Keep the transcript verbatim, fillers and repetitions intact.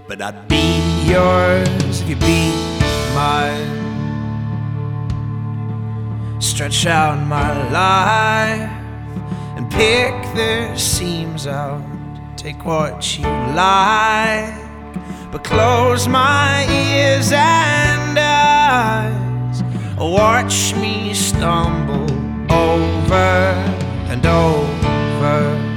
but I'd be yours if you'd be mine. Stretch out my life and pick the seams out. Take what you like, but close my ears and eyes. Watch me stumble over and over.